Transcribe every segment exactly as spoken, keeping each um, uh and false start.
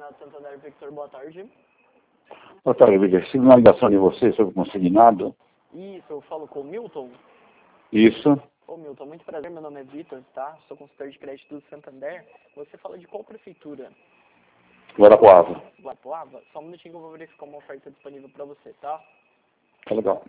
Consignado Santander, Victor, boa tarde. Boa tarde, Victor. Recebi uma ligação de você sobre consignado. Isso, eu falo com o Milton. Isso. Ô Milton, muito prazer, meu nome é Victor, tá? Sou consultor de crédito do Santander. Você fala de qual prefeitura? Guarapuava. Guarapuava? Só um minutinho que eu vou verificar uma oferta disponível para você, tá? Tá legal.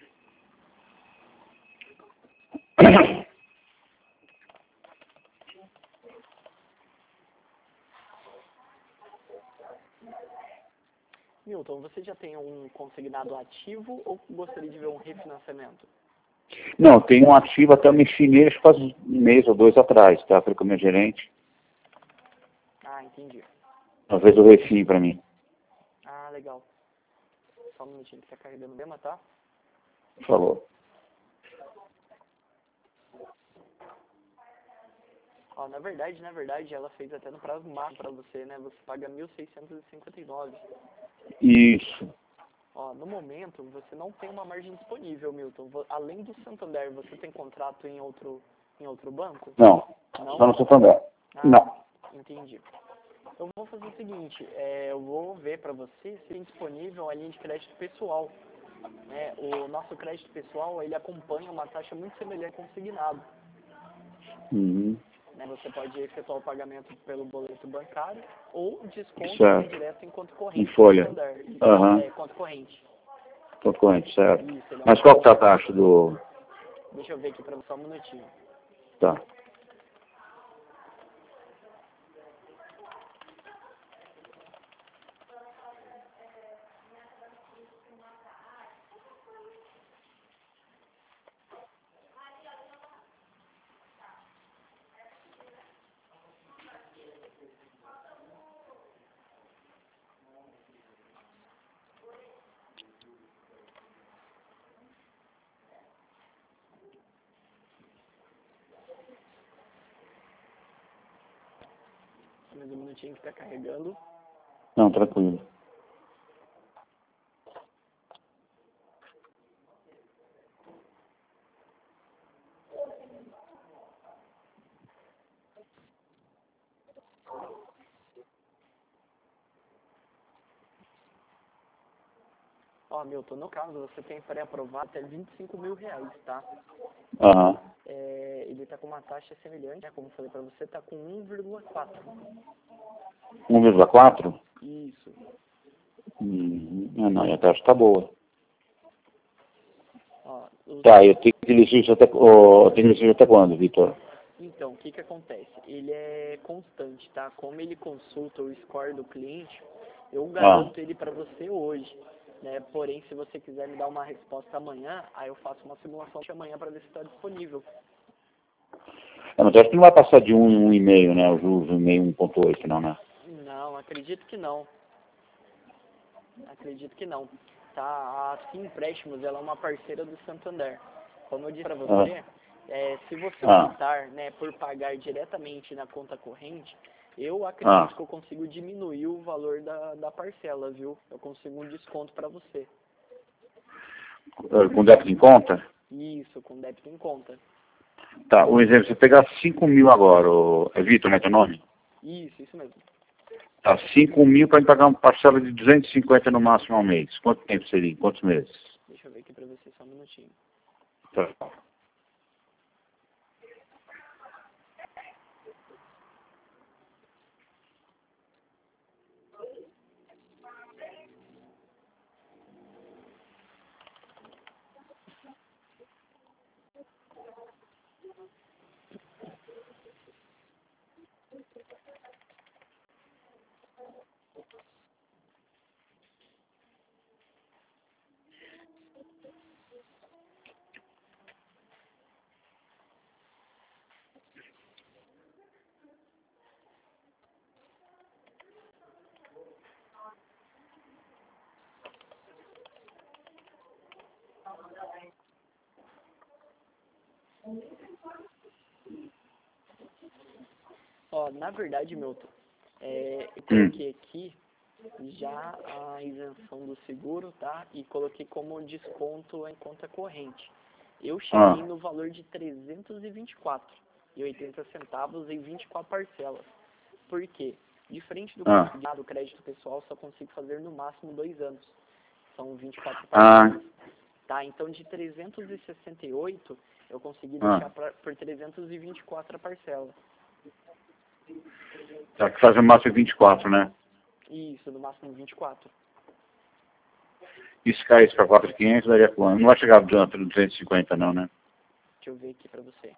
Milton, você já tem um consignado ativo ou gostaria de ver um refinanciamento? Não, tem um ativo, até eu mexi nele faz um mês ou dois atrás, tá? Falei com o meu gerente. Ah, entendi. Talvez eu refim pra mim. Ah, legal. Só um minutinho que tá carregando o tema, tá? Por favor. Ó, na verdade, na verdade, ela fez até no prazo máximo para você, né? Você paga mil seiscentos e cinquenta e nove. Isso. Ó, no momento, você não tem uma margem disponível, Milton. Vo- Além do Santander, você tem contrato em outro, em outro banco? Não. Não? Só no Santander. Ah, Não. entendi. Eu vou fazer o seguinte, é, eu vou ver para você se tem disponível a linha de crédito pessoal. Né? O nosso crédito pessoal, ele acompanha uma taxa muito semelhante ao consignado. Uhum. Né? Você pode efetuar o pagamento pelo boleto bancário ou desconto Certo. direto em conta Em corrente. folha. Santander. Isso, Aham. é, conta corrente. Concorrente, certo. Isso, ele é um Mas qual que tá a pouco- taxa do... Deixa eu ver aqui para você só um minutinho. Tá. Mais um minutinho que está carregando. Não, tranquilo. Ó, Milton, no caso, você tem pré-aprovado até vinte e cinco mil reais, tá? Aham. É, ele está com uma taxa semelhante, né? Como eu falei para você, está com um vírgula quatro. um vírgula quatro? Isso. Uhum. Ah, não, a taxa tá boa. Ó, os- Tá, eu tenho que dirigir isso até, oh, eu tenho que dirigir até quando, Vitor? Então, o que que acontece? Ele é constante, tá? Como ele consulta o score do cliente, eu garanto ele para você hoje, né? Porém, se você quiser me dar uma resposta amanhã, aí eu faço uma simulação de amanhã para ver se está disponível. É, mas eu acho que não vai passar de um, um e meio, né? Os juros um e meio, um ponto oito, não, né? Não, acredito que não. Acredito que não. Tá, a Sim Empréstimos, ela é uma parceira do Santander. Como eu disse para você, é, se você Ah. optar, né, por pagar diretamente na conta corrente, eu Ah. acredito que eu consigo diminuir o valor da, da parcela, viu? Eu consigo um desconto para você. Com débito em conta? Isso, com débito em conta. Tá, um exemplo, você pegar cinco mil agora, o... é Vitor, né, teu nome? Isso, isso mesmo. Tá, cinco mil para pagar uma parcela de duzentos e cinquenta no máximo ao mês. Quanto tempo seria? Em quantos meses? Deixa eu ver aqui para você só um minutinho. Tá. Ó, na verdade, Milton, é, eu coloquei aqui já a isenção do seguro, tá? E coloquei como desconto em conta corrente. Eu cheguei Ah. no valor de trezentos e vinte e quatro reais e oitenta centavos em vinte e quatro parcelas. Por quê? Diferente do Ah. do crédito pessoal, só consigo fazer no máximo dois anos. São vinte e quatro Ah. parcelas. Tá, então de trezentos e sessenta e oito, eu consegui Ah. deixar pra, por trezentos e vinte e quatro a parcela. Tá, que faz o máximo vinte e quatro, né? Isso, no máximo vinte e quatro. E se caísse para quatro mil e quinhentos, daria quanto? Não vai chegar adiante no duzentos e cinquenta não, né? Deixa eu ver aqui pra você.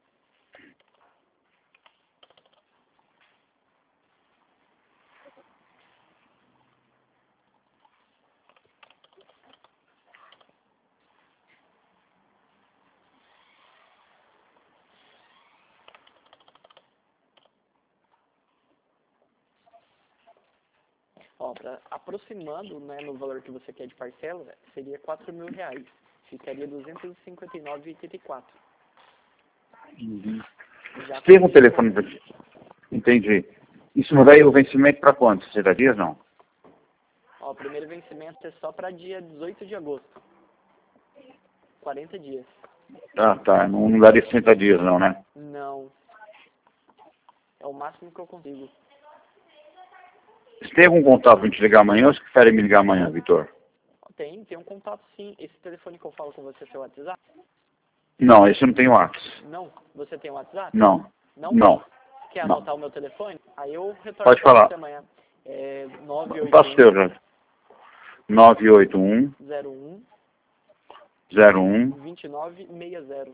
Ó, pra, aproximando, né, no valor que você quer de parcela, seria quatro mil reais. Ficaria duzentos e cinquenta e nove reais e oitenta e quatro. Uhum. Já Tem um com- telefone pra ti. Entendi. Isso muda aí o vencimento para quanto? sessenta dias, não? Ó, o primeiro vencimento é só para dia dezoito de agosto. quarenta dias. Ah, tá. Não, não daria sessenta dias, não, né? Não. É o máximo que eu consigo. Você tem algum contato para te ligar amanhã ou você prefere me ligar amanhã, Vitor? Tem, tem um contato sim. Esse telefone que eu falo com você é seu WhatsApp? Não, esse eu não tenho WhatsApp. Não. Você tem WhatsApp? Não. Não? Não. Quer Não. anotar o meu telefone? Aí eu retorno Pode pra falar. você amanhã. É nove oito Passa o seu, um, já. nove oito um, zero um, zero um. vinte e nove sessenta.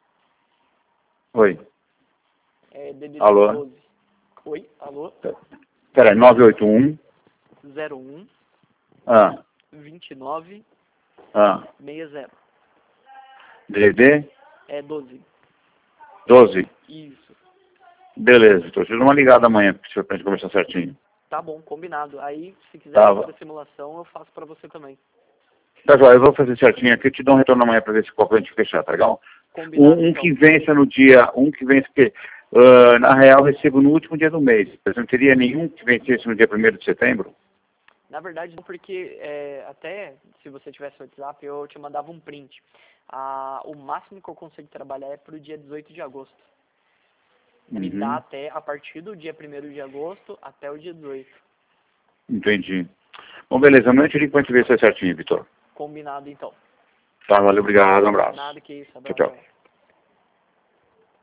Oi. É D D D Alô? doze. Oi, alô? Peraí, nove oito um. zero um, Ah. vinte e nove Ah. sessenta. D D D? É doze. doze. Isso. Beleza, Vitor. Te dou uma ligada amanhã pra gente conversar certinho. Tá bom, combinado. Aí, se quiser Tá. fazer a simulação, eu faço pra você também. Tá, João, eu vou fazer certinho aqui, eu te dou um retorno amanhã para ver se qual que a gente fechar, tá legal? Combinado, Um, um então. que vença no dia, um que vence, porque uh, na real eu recebo no último dia do mês. Mas não teria nenhum que vencesse no dia primeiro de setembro? Na verdade, não, porque é, até se você tivesse o WhatsApp, eu te mandava um print. Ah, o máximo que eu consigo trabalhar é pro dia dezoito de agosto. Me Uhum. dá até a partir do dia primeiro de agosto até o dia dezoito. Entendi. Bom, beleza, amanhã eu te ligo pra gente ver se é certinho, Vitor. Combinado, então. Tá, valeu, obrigado, um abraço. Nada que isso, Tchau, abraço. tchau.